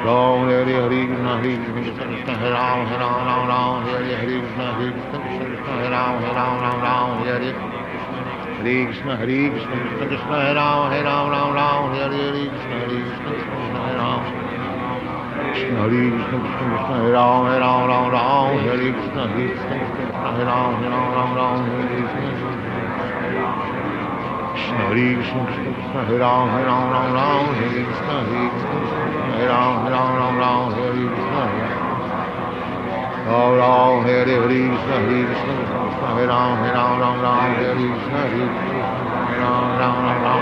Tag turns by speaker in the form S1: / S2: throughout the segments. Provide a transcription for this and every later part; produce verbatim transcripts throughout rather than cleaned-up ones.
S1: Ram Hare Hare Krishna Hare Krishna Krishna Krishna Hare Ram Hare Ram Ram Ram Hare Hare Hare Krishna Hare Krishna Krishna Krishna Hare Ram Hare Ram Ram Ram Hare Hare Hare Krishna Hare Krishna Krishna Krishna Hare Ram Hare Ram Ram Ram Hare Hare Hare Krishna Hare Krishna Krishna Krishna Hare Ram Krishna Hare Krishna Krishna Krishna Hare Ram Hare Ram Ram Ram Hare Krishna Hare Krishna Krishna Krishna Hare Ram Hare Ram Ram Ram Hare Krishna Krishna Hare Krishna Krishna Krishna Hare Ram Hare Ram Ram Ram Hare Krishna Hare Krishna Krishna Hare Ram Hare Ram Ram Ram Hare Krishna Ram Ram Hare Hare Krishna Hare Krishna Krishna Krishna Hare Ram Hare Ram Ram Ram Hare Krishna Hare Krishna Hare Ram Ram Ram Ram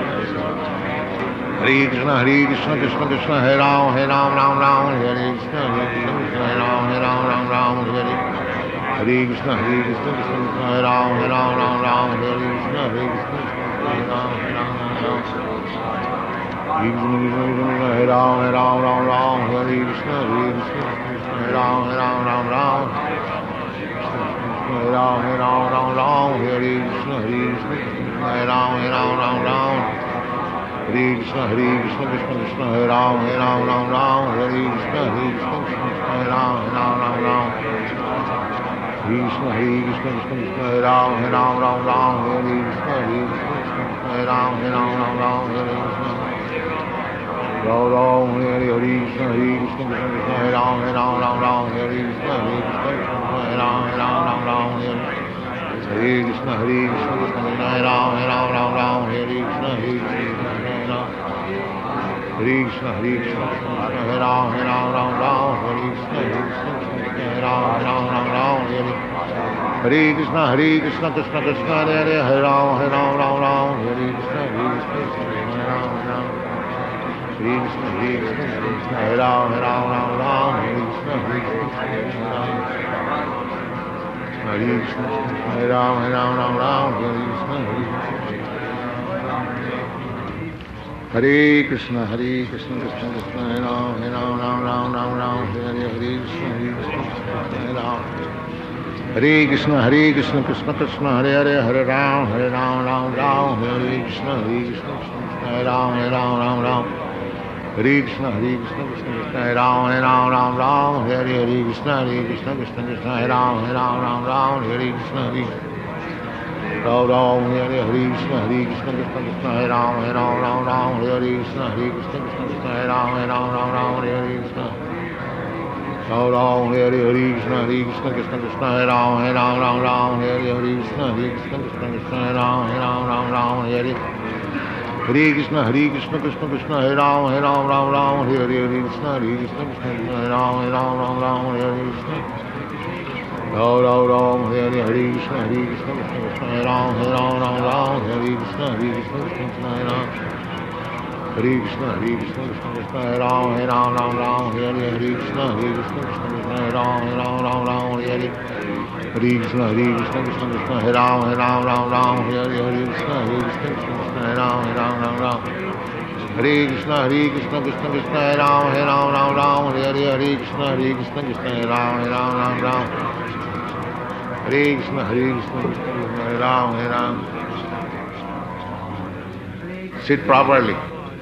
S1: Hare Krishna Hare Krishna Krishna Krishna Hare Ram Hare Ram Ram Ram Hare Krishna Hare Krishna Krishna Hare Ram Hare Ram Ram Ram Hare Hare Krishna Hare Krishna Krishna Krishna Hare Ram Hare Ram Ram Ram Hare Krishna Hare Krishna Hare Ram Hare Ram Ram Ram Hare Ram Hare Ram Ram Ram Hare Krishna Hare Krishna Hare Ram Hare Ram Ram Ram Hare Ram Hare Ram Ram Ram Hare Krishna Hare Krishna Hare Ram Hare Ram Ram Ram Hare Krishna Hare Krishna Krishna Krishna Hare Ram Hare Ram Ram Ram Hare Krishna Hare Krishna Hare Ram Hare Ram Ram Ram Krishna Hare Krishna Krishna Krishna Hare Ram Hare Ram Ram Ram Hare Krishna Hare Krishna Hare Ram Hare Ram Ram Ram Hare Krishna Ram Ram Hare Hare Krishna Hare Krishna Krishna Krishna Hare Ram Hare Ram Ram Ram Hare Krishna Hare Krishna Hare Ram Hare Ram Ram Ram Hare Krishna Hare Krishna Krishna Krishna Hare Ram Hare Ram Ram Ram Hare Krishna Hare Krishna Hare Krishna Hare Krishna Hare Ram Hare Ram Ram Ram Hare Krishna Hare Krishna Hare Ram Hare Ram Ram Ram Hare Hare Krishna Hare Krishna Krishna Krishna Hare Hare Hare Ram Hare Ram Ram Ram Hare Krishna Hare Krishna Hare Ram Ram Hare Krishna Hare Krishna Krishna Hare Ram Hare Ram Ram Ram Hare Krishna Hare Krishna Hare Krishna Hare Ram Hare Ram Ram Ram Hare Krishna Hare Krishna Hare Krishna Krishna Krishna Hare Ram Hare Ram Ram Ram Ram Ram Hare Hare Hare Krishna Hare Krishna Hare Ram Hare Krishna Hare Krishna Krishna Krishna Hare Hare Hare Ram Hare Ram Ram Ram Hare Krishna Hare Krishna Hare Ram Hare Ram Ram Ram Hare Krishna Hare Krishna Krishna Krishna Hare Ram Hare Ram Ram Ram Hare Hare Krishna Hare Krishna Krishna Krishna Hare Ram Hare Ram Ram Ram Hare Krishna Hare Ram Ram Hare Hare Krishna Hare Krishna Krishna Krishna Hare Ram Hare Ram Ram Ram Hare Krishna Hare Krishna Krishna Krishna Hare Ram Hare Ram Ram Ram Hare Krishna Ram Ram Hare Hare Krishna Hare Krishna Krishna Krishna Hare Ram Hare Ram Ram Ram Hare Hare Krishna Hare Krishna Krishna Krishna Hare Ram Hare Ram Ram Ram Hare Hare Krishna Hare Krishna Krishna Krishna Hare Ram Hare Ram Ram Ram Hare Hare Krishna Hare Krishna Krishna Krishna Hare Ram Hare Ram Ram Ram Hare Krishna Ram Ram Ram Hare Hare Krishna Hare Krishna Krishna Krishna Hare Ram Hare Ram Ram Ram Hare Krishna Hare Krishna Krishna Krishna Hare Ram Hare Krishna Hare Krishna Krishna Krishna Hare Ram Hare Ram Ram Ram Hare Hare Krishna Hare Krishna Krishna Krishna Hare Ram Hare Ram Ram Ram Hare Hare Hare Krishna Hare Krishna Krishna Krishna Hare Ram Hare Ram Ram Ram Hare Hare Krishna Hare Krishna Krishna Krishna Hare Ram Hare Ram Ram Ram Hare Krishna Hare Krishna Krishna Krishna Hare Ram Hare Ram Ram Ram Hare Hare Hare Krishna Hare Krishna Krishna Hare Ram Hare Ram Ram Ram Hare Krishna Hare Krishna Krishna Krishna Hare Ram Hare Ram. Sit properly.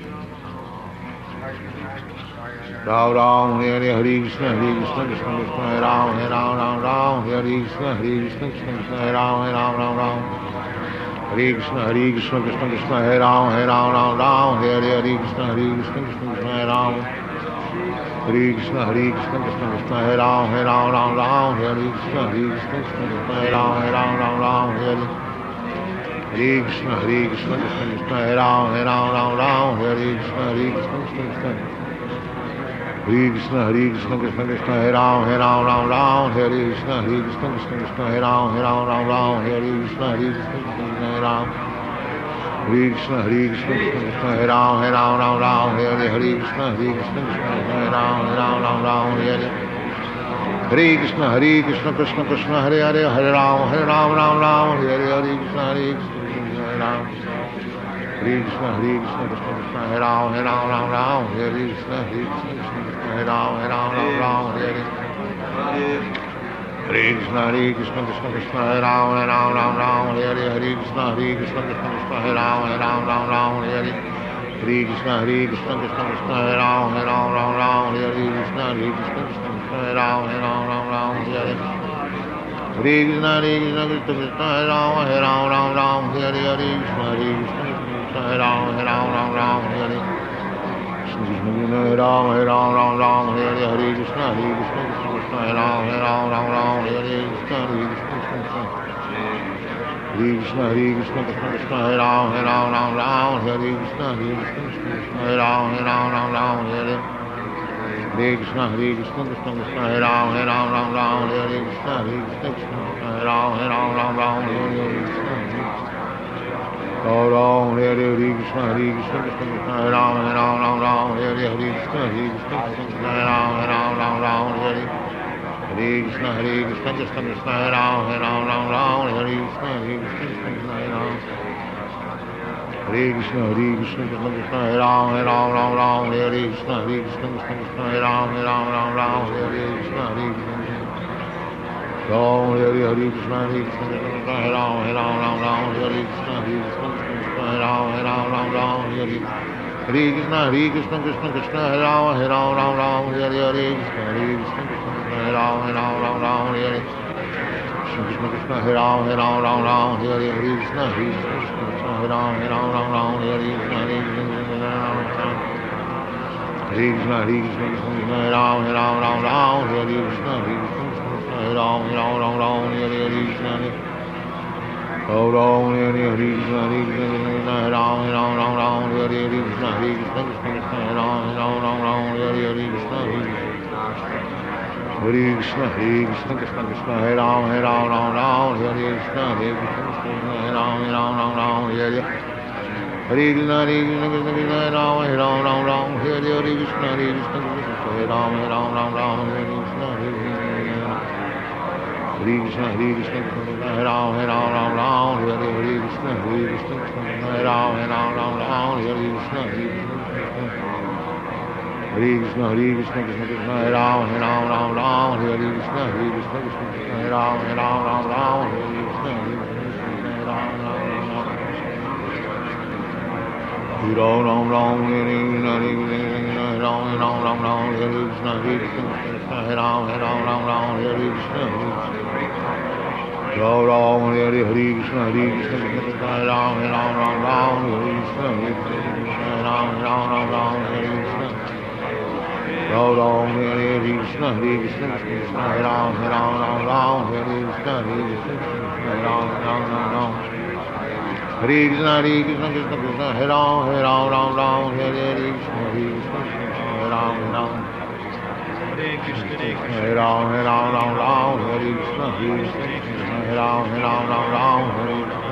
S1: Ram Ram Hare Hare Hare Krishna Hare Krishna Krishna Krishna Hare Ram Hare Ram Ram Ram Hare Krishna Hare Krishna Krishna Krishna Hare Ram Hare Ram Ram Ram Hare Krishna Hare Krishna Krishna Krishna Hare Ram Hare Ram Ram Ram Hare Hare Krishna Hare Krishna Krishna Krishna Hare Ram Hare Krishna Hare Krishna Krishna Krishna Hare Ram Hare Ram Ram Ram Hare Krishna Hare Krishna Krishna Krishna Hare Ram Hare Ram Ram Ram Hare Hare Krishna Hare Krishna Krishna Krishna Hare Ram Hare Ram Ram Ram Hare Krishna Hare Krishna Krishna Krishna Hare Krishna Hare Krishna Krishna Krishna Hare Ram Hare Ram Ram Ram Hare Krishna Hare Krishna Krishna Krishna Hare Ram Hare Ram Ram Ram Hare Krishna Hare Krishna Krishna Krishna Hare Ram Hare Krishna Hare Krishna Krishna Krishna Hare Ram Hare Ram Ram Ram Hare Hare Krishna Hare Krishna Krishna Krishna Hare Ram Hare Ram Ram Ram Hare Hare Krishna Hare Krishna Krishna Krishna Hare Hare Hare Ram Hare Ram Ram Ram Hare Hare Krishna Hare Krishna Krishna Hare Ram Hare Krishna Hare Krishna Krishna Krishna Hare Ram Hare Ram Ram Ram Hare Krishna Hare Krishna Krishna Krishna Hare Ram Hare Ram Ram Ram Hare Hare Hare Krishna Hare Krishna Krishna Krishna Hare Ram Hare Ram Ram Ram Hare Hare Hare Krishna Hare Krishna Krishna Krishna Hare Ram Hare Ram Ram Ram Hare Hare Hare Krishna, Hare Krishna, Krishna Krishna, Hare Ram, Hare Ram, Ram Ram, Hare Krishna, Hare Krishna, Krishna Krishna, Hare Ram, Hare Ram, Ram Ram, Hare Hare Krishna, Hare Krishna, Krishna Krishna, Hare Ram, Hare Ram, Ram Ram, Hare Hare Krishna, Hare Krishna, Krishna Hare Ram, Hare Ram, Ram Ram, Hare Hare Krishna, Hare Ram, Hare Ram, Ram Ram, Hare Hare Hare Krishna, Hare Krishna, Krishna Krishna, Hare Ram, Hare Ram, Ram Ram, Hare Hare Krishna, Hare Krishna, Krishna Hare Krishna, Hare Krishna, Krishna Krishna, Hare Ram, Hare Ram, Ram Ram, Hare Krishna, Hare Krishna, Krishna Hare Ram, Hare Ram, Ram Ram, Hare Hare Krishna, Hare Krishna, Krishna Krishna, Hare Ram, Hare Ram, Ram Ram, Hare Krishna, Hare Krishna, Krishna Hare Ram, Hare Ram, Ram Ram, Hare Krishna, Ram Ram, Hare Krishna, Hare Krishna, Krishna Krishna, Hare Ram, Hare Ram, Ram Ram, Hare Krishna, Hare Krishna, Krishna Hare Ram, Hare Ram, Ram Ram, Hare Hare Krishna, Hare Krishna, Krishna Krishna, Hare Ram, Hare Ram, Ram Ram, Hare Krishna, Hare Krishna, Krishna Hare Ram, Hare Krishna, Hare Krishna, Krishna Krishna, Hare Ram, Hare Ram, Ram Ram, Hare Krishna, Hare Krishna, Krishna Krishna, Hare Ram, Hare Ram, Ram Ram, Hare Krishna, Hare Krishna, Ram, Hare Hare Krishna, Hare Krishna, Krishna Krishna, Hare Ram, Hare Ram, Ram Ram, Hare Krishna, Hare Krishna, Krishna Krishna, Hare Ram, Hare Ram, Ram Ram, Hare Hare Krishna, Hare Krishna, Krishna Krishna, Hare Ram, Hare Ram, Ram Ram, Hare Hare Krishna, Hare Krishna, Krishna Krishna, Hare Ram, Hare Ram, Ram Ram, Hare Krishna, Krishna Hare Ram, Hare Ram, Ram Ram, Hare Hare Krishna, Hare Krishna, Hare Ram, Hare Ram, Ram Ram, Hare Krishna, Hare Krishna, Hare Krishna, Hare Krishna, Krishna Hare Ram, Hare Ram, Ram Ram, Hare Krishna, Hare Krishna, Hare Ram, Hare Ram, Ram Ram, Hare Krishna, Hare Ram Ram, Hare Krishna, Hare Krishna, Hare Ram, Hare Ram, Ram Ram, Hare Krishna, Hare Krishna, Krishna Hare Ram, Hare Ram, Ram Ram, Hare Krishna, Hare Hare Krishna, Hare Krishna, Krishna Krishna, Hare Ram, Hare Ram, Ram Ram, Hare Krishna, Hare Krishna, Hare Ram, Hare Ram, Ram Ram, Hare Hare Krishna, Hare Krishna, Krishna Krishna, Hare Ram, Hare Ram, Ram Ram, Hare Hare Krishna, Hare Krishna, Hare Ram, Hare Ram, Ram Ram, Hare Krishna, Hare Hare Krishna, Hare Krishna, Krishna Hare Ram, Hare Ram, Ram Ram, Hare Hare Krishna, Hare Krishna, Hare Ram, Hare Ram, Ram Ram, Hare Krishna, Hare Hare Krishna, Hare Krishna, Krishna Krishna, Hare Ram, Hare Ram, Ram Ram, Hare Krishna, Hare Krishna, Krishna Hare Ram, Hare Ram, Ram Ram, Hare Krishna, Hare Hare Ram, Ram Ram, Hare Ram, Ram Ram, Hare Krishna, Hare Krishna, Hare Ram, Hare Ram, Ram Ram, Hare Krishna, Hare Krishna, Hare Ram, Hare Ram, Ram Ram, Hare Krishna, Ram Ram, Hare Krishna, Hare Krishna, Krishna Hare Ram, Hare Ram, Ram Ram, Hare Krishna, Hare Ram, Hare Ram, Ram Ram, Hare Krishna, Ram Ram, Hare Krishna, Hare Krishna, Krishna Hare Ram, Hare Ram, Ram Ram, Hare Krishna, Hare Krishna, Hare Ram, Ram Ram, Hare Krishna, Hare Krishna, Krishna Krishna, Hare Ram, Hare Ram, Ram Ram, Hare Krishna, Hare Krishna, Hare Ram, Ram Hare Ram, Hare Ram, Ram Ram, Hare Krishna, Hare Krishna, Hare Ram, Hare Ram, Ram Ram, Hare Krishna,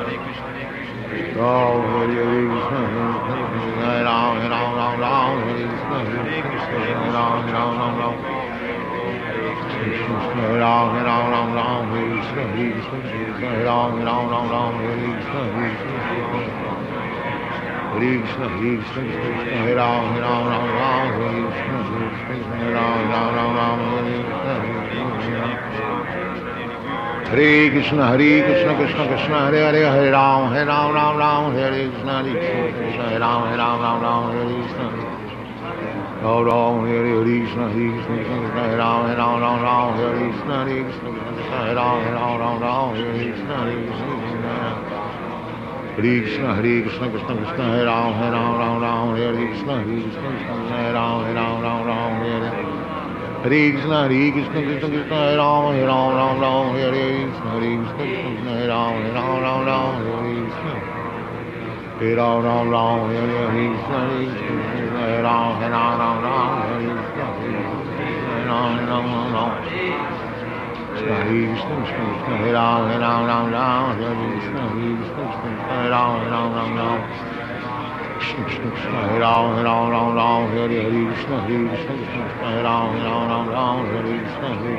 S1: Ram Hare Krishna, Hare Ram, Hare Ram, Ram Ram, Hare Krishna, Hare Ram, Hare Ram, Ram Ram, Hare Ram, Hare Ram, Ram Ram, Hare Krishna, Hare Krishna, Hare Ram, Hare Ram, Ram Ram, Hare Krishna, Hare Krishna, Hare Krishna, Hare Ram, Hare Ram, Ram Ram, Hare Krishna, Hare Ram, Ram Ram, Ram Hare Krishna, Hare Krishna, Hare Krishna, Krishna Krishna, Hare Hare, Hare Ram, Hare Ram, Ram Ram, Hare Krishna, Hare Krishna, Hare Ram, Hare Ram, Ram Ram, Hare Krishna, Ram Ram, Hare Krishna, Hare Krishna, Hare Ram, Hare Ram, Ram Ram, Hare Krishna, Hare Krishna, Hare Ram, Hare Ram, Ram Ram, Hare Krishna, Hare Krishna, Hare Krishna, Krishna Krishna, Hare Ram, Hare Ram, Ram Ram, Hare Krishna, Hare Krishna, Hare Ram, Hare Ram, Ram Ram, Hare Hare Krishna, Hare Krishna, Krishna Krishna, Hare Ram, Hare Ram, Ram Ram, Hare Krishna, Hare Krishna, Hare Ram, Hare Ram, Ram Ram, Hare Krishna, Hare Ram, Ram Ram, Hare Krishna, Hare Ram, Hare Ram, Ram Ram, Hare Krishna, Hare Ram, Hare Ram, Ram Ram, Hare Krishna, Krishna, Hare Ram, Hare Ram, Ram Ram, Hare Krishna, Hare Krishna, Hare Ram, Hare Ram, Ram Ram, Krishna, Krishna, Hare Ram, Hare Ram, Ram Ram, Hare Krishna, Hare Krishna, Hare Ram, Hare Ram, Ram Ram, Hare Krishna, Hare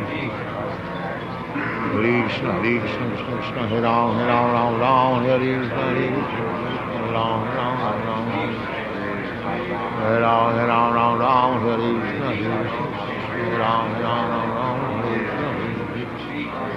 S1: Krishna, Hare Krishna, Krishna Krishna, Hare Ram, Hare Ram, Ram Ram, Hare Krishna, Hare Ram, Hare Ram, Ram Ram, Hare Ram, Hare Ram, Ram Ram, Hare Krishna, Hare Ram, Hare Ram, Ram Ram, Hare Krishna,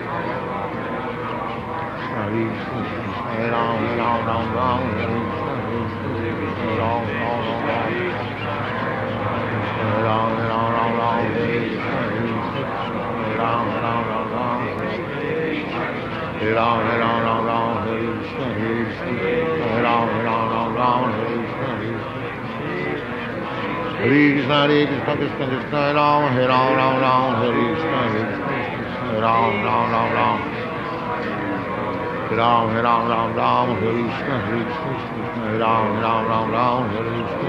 S1: Hare Krishna, Hare Ram, Hare Ram, Ram Ram, Hare Krishna, Hare Hare Krishna, Hare Krishna, Krishna Krishna, Ram, Hare Ram, Ram Ram, Hare Krishna, Hare Krishna, Ram, Ram Ram Ram, Ram, Hare Ram, Ram Ram, Hare Krishna, Hare Krishna, Ram, Ram Ram Ram, Hare Krishna,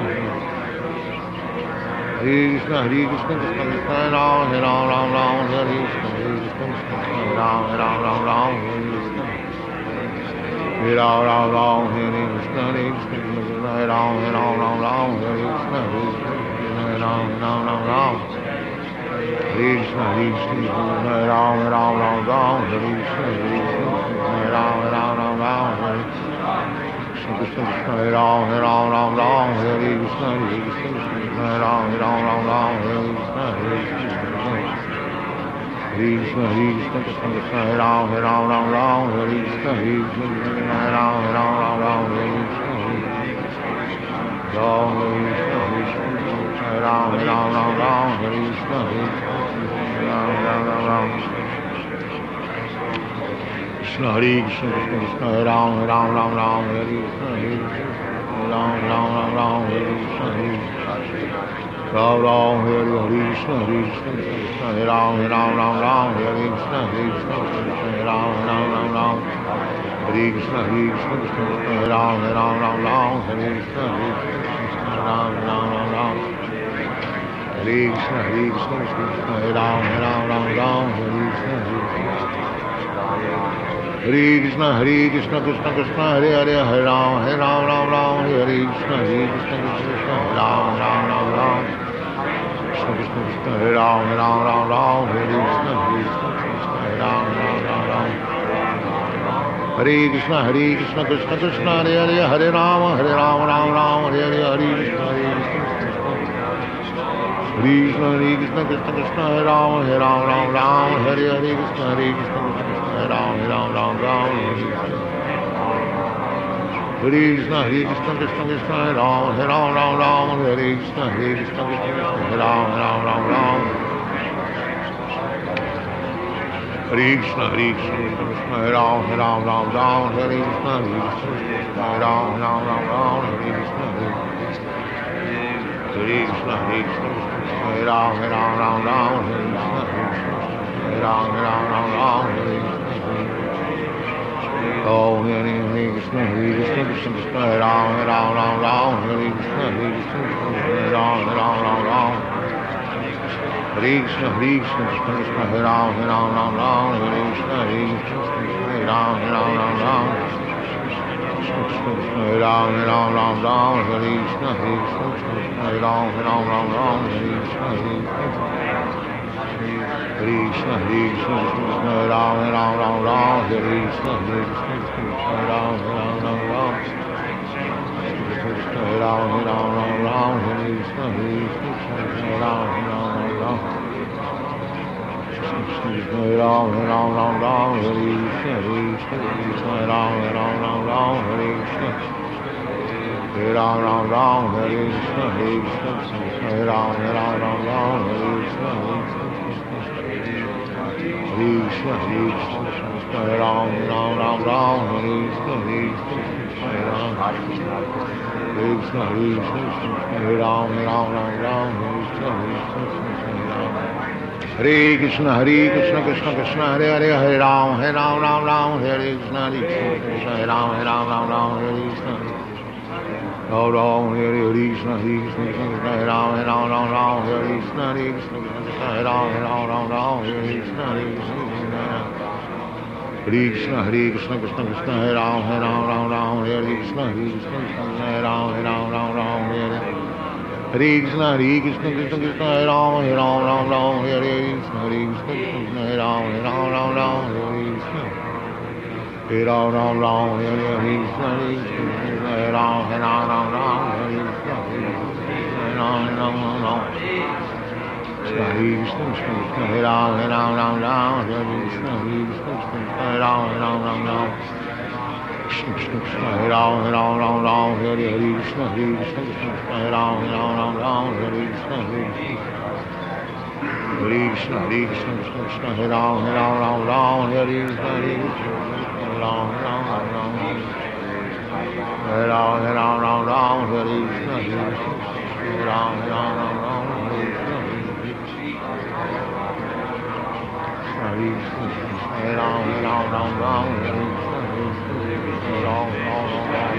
S1: Hare Krishna, Hare Krishna, Krishna Krishna, Ram, Hare Ram, Ram Ram, Hare Krishna, Hare Krishna, Ram, Ram Ram Ram, Hare Krishna, Hare Ram, Ram Ram, Hare Krishna, Hare Krishna, Ram, Hare Ram, Ram Ram, Hare Krishna, Hare Krishna, Ram, Ram Ram Ram, Hare Krishna, Hare Krishna, Ram, Ram Ram Ram, Hare Krishna, Hare Krishna, Ram, Ram Ram Ram, Hare Krishna, Krishna Krishna, Ram, Ram Ram Ram, Hare Krishna, Hare Krishna, Ram, Ram Ram Ram, Hare Krishna, Hare Krishna, Hare Krishna, Hare Krishna, Krishna Krishna, Ram, Ram Ram Ram, Hare Krishna, Hare Krishna, Ram, Ram Ram Ram, Hare Krishna, Ram, Ram Ram Ram Ram, Hare Krishna, Hare Krishna, Ram Ram Ram Ram, Krishna Hare Krishna, Krishna Krishna, Ram Ram Ram Ram, Hare Krishna, Hare Krishna, Ram Ram Ram Ram, Hare Krishna, Hare Ram Ram, Hare Krishna, Hare Krishna, Krishna Ram Ram Ram Ram, Hare Krishna, Hare Krishna, Ram Ram Ram Ram, Hare Krishna, Hare Krishna, Krishna Ram Ram Ram Ram, Hare Krishna, Hare Krishna, Ram Ram Ram Ram, Hare Krishna, Hare Krishna, Krishna Ram Ram Ram Ram, Hare Krishna, Hare Krishna, Hare Krishna, Krishna Krishna, Hare Hare, Hare Ram, Hare Ram Ram Ram, Hare Krishna, Hare Krishna, Krishna Ram Ram Ram Ram, Krishna Krishna, Krishna Hare Ram, Hare Ram Ram Ram, Hare Krishna, Hare Krishna, Ram Ram Ram Ram, Hare Krishna, Hare Krishna, Krishna Krishna, Hare Hare, Hare Ram, Hare Ram Ram Ram, Hare Hare, Hare Krishna, Hare Krishna, Krishna Hare Krishna, Krishna Krishna, Hare Ram, Hare Ram Ram Ram, Hare Hare Krishna, Hare Krishna, Hare Ram, Hare Ram Ram Ram, Hare Krishna, Hare Krishna, Krishna Krishna, Hare Ram, Hare Ram Ram Ram, Hare Krishna, Hare Krishna, Hare Ram, Hare Ram Ram Ram, Hare Krishna, Hare Krishna, Krishna Hare Ram, Hare Ram Ram Ram, Hare Krishna, Hare Krishna, Hare Ram, Hare Ram Ram Ram, Hare Krishna, Hare Krishna, Hare Krishna, Hare Ram, Hare Ram Ram Ram, Hare Krishna, Hare Ram, Hare Ram Ram Ram, Hare Krishna, Oh, Hare Hare Krishna, Hare Krishna, Krishna Krishna, Hare Ram, Hare Ram Ram Ram, Hare Krishna, Hare Krishna, Hare Ram, Hare Ram Ram Ram, Hare Krishna, Hare Krishna, Krishna Krishna, Hare Ram, Hare Ram Ram Ram, Hare Krishna, Hare Krishna, Hare Ram, Hare Ram Ram Ram, Hare Ram, Hare Ram Ram Ram, Hare Krishna, Hare Krishna, Hare Ram, Hare Ram Ram Ram, Hare Krishna, Hare Krishna, Hare Krishna, Hare Ram, Hare Ram Ram Ram, Hare Krishna, Hare Krishna, Hare Ram, Hare Ram Ram Ram, Hare Ram, Hare Ram Ram Ram, Hare Krishna, Hare Krishna, Hare Ram, Hare Ram Ram Ram, Hare Ram, Hare Ram Ram Ram, Hare Krishna, Hare Krishna, Hare Ram, Hare Ram Ram Ram, Hare Krishna, Hare Ram Ram Ram, Hare Krishna, Hare Krishna, Hare Ram, Hare Ram Ram Ram, Hare Krishna, Hare Krishna, Hare Krishna, Hare Ram, Hare Ram Ram Ram, Hare Krishna, Hare Krishna, Hare Ram, Hare Krishna, Hare Krishna, Hare Ram, Hare Ram Ram Ram, Hare Krishna, Hare Krishna, Hare Krishna, Hare Krishna, Krishna Krishna, Hare Hare, Hare Ram, Hare Ram Ram Ram, Hare Krishna, Hare Krishna, Hare Ram, Hare Ram Ram Ram, Hare Krishna, Hare Ram, Hare Krishna, Hare Krishna, Hare Ram, Hare Ram Ram Ram, Hare Krishna, Hare Krishna, Hare Ram, Hare Ram Ram Ram, Hare Krishna, Hare Krishna, Hare Krishna, Hare Krishna, Krishna Krishna, Hare Ram, Hare Ram Ram Ram, Hare Krishna, Hare Krishna, Hare Ram, Hare Ram Ram Ram, Hare Hare Krishna, Hare Krishna, Krishna Krishna, Hare Ram, Hare Ram Ram Ram, Hare Krishna, Hare Krishna, Hare Ram, Hare Ram Ram Ram, Hare Krishna, Hare Ram Ram Ram, Hare Krishna, Hare Krishna, Hare Ram, Hare Ram Ram Ram, Hare Krishna, Hare Ram, Hare Ram Ram Ram, Hare Krishna, Krishna, Hare Ram, Hare Ram Ram Ram, Hare Krishna, Hare Krishna, Hare Ram, Hare Ram Ram Ram, Krishna Krishna Krishna Hare Ram Hare Ram Ram Ram Hare Hare Krishna Hare Krishna Krishna Krishna Hare Ram Hare Ram Ram Ram Hare Krishna Hare Krishna Hare Krishna Hare Krishna Krishna Krishna Hare Ram Hare Ram Ram Ram Hare Krishna Hare Krishna Hare Ram Hare Ram Ram Ram Hare Ram Hare Ram Ram Ram Hare Krishna Hare Krishna Hare Ram Hare Ram Ram Ram Hare Krishna Hare Krishna Hare Ram Hare Ram Ram Ram Hare Krishna Hare Ram Hare Ram Ram Ram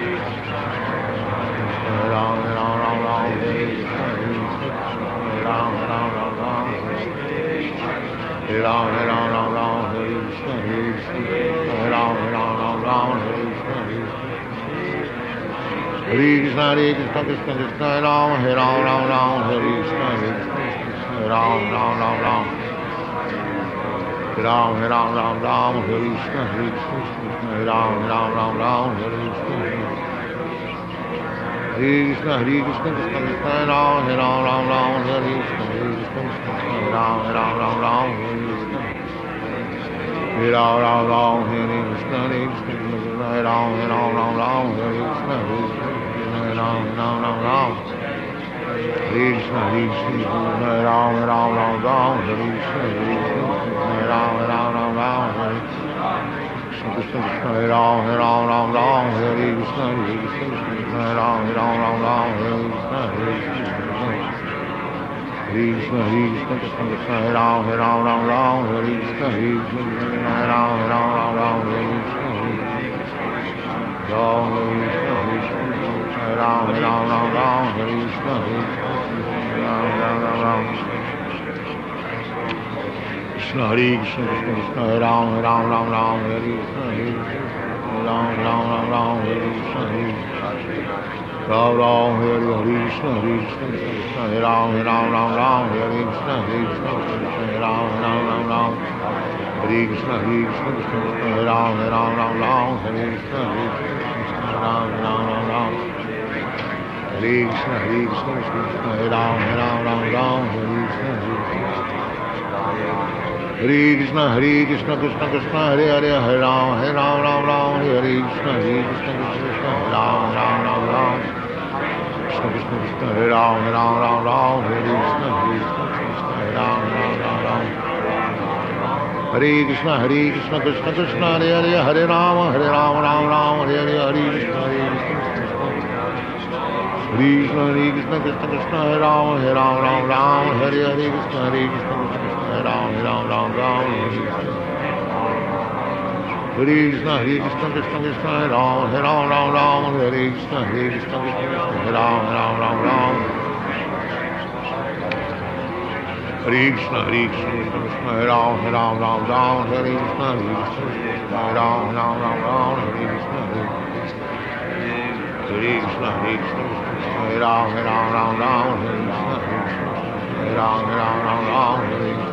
S1: Hare Ram Hare Ram Ram Ram Hare Krishna Hare Ram Hare Ram Ram Ram Hare Ram Hare Ram Ram Ram Hare Krishna Hare Hare Ram Hare Ram Ram Ram Hare Krishna Hare Krishna Hare Krishna Krishna Krishna Hare Ram Hare Ram Ram Ram Hare Krishna Hare Ram Ram Ram Ram Ram Hare Ram Ram Ram Hare Krishna Hare Krishna Ram Ram Ram Ram Hare Krishna Hare Krishna Hare Krishna Krishna Krishna Ram Hare Ram Ram Ram Hare Krishna Hare Krishna Ram Ram Ram Ram Hare Krishna Hare Ram Ram Ram Hare Krishna Hare Krishna Hare Ram Ram Ram Ram Hare Krishna Hare Ram Ram Ram Ram Hare Krishna Hare Krishna Hare Ram Ram Ram Ram Hare Krishna Hare Krishna Ram Ram Ram Ram Hare Krishna Krishna Krishna Hare Ram Hare Ram Ram Ram Hare Krishna Hare Krishna Hare Ram Hare Ram Ram Ram Hare Krishna Hare Krishna Hare Krishna Krishna Krishna Hare Ram Hare Ram Ram Ram Hare Krishna Hare Krishna Hare Ram Hare Ram Ram Ram Hare Krishna Ram Hare Krishna Hare Ram Hare Ram Ram Ram Hare Krishna Hare Ram Ram Ram Ram Krishna Hare Krishna Krishna Krishna Hare Ram Hare Ram Ram Ram Hare Krishna Hare Ram Ram Ram Ram Hare Krishna Hare Ram Ram Hare Hare Krishna Hare Krishna Krishna Hare Ram Hare Ram Ram Ram Hare Krishna Hare Krishna Hare Ram Ram Ram Ram Hare Krishna Hare Krishna Krishna Krishna Hare Ram Hare Ram Ram Ram Hare Krishna Hare Ram Ram Ram Ram Hare Krishna Hare Krishna Krishna Hare Ram Hare Ram Ram Ram Hare Krishna Hare Krishna Hare Krishna Krishna Krishna Hare Hare Hare Ram Hare Ram Ram Ram Hare Krishna Hare Krishna Krishna Hare Ram Ram Ram Ram Krishna Krishna Krishna Hare Ram Hare Ram Ram Ram Hare Krishna Hare Krishna Hare Ram Ram Ram Ram Hare Krishna Hare Krishna Krishna Krishna Hare Hare Hare Ram Hare Ram Ram Ram Hare Hare Hare Krishna Hare Krishna Hare Krishna Krishna Krishna Hare Ram Hare Ram Ram Ram Hare Hare Krishna Hare Krishna Hare Ram Ram Ram Ram Hare Krishna Hare Krishna Krishna Krishna Hare Ram Hare Ram Ram Ram Hare Krishna Hare Krishna Hare Ram Ram Ram Ram Hare Krishna Hare Krishna Krishna Krishna Hare Ram Hare Ram Ram Ram Hare Krishna Hare Ram Ram Ram Ram Hare Krishna Hare Krishna Hare Krishna Hare Ram Hare Ram Ram Ram Hare Krishna Hare Ram Hare Ram Ram Ram Hare Krishna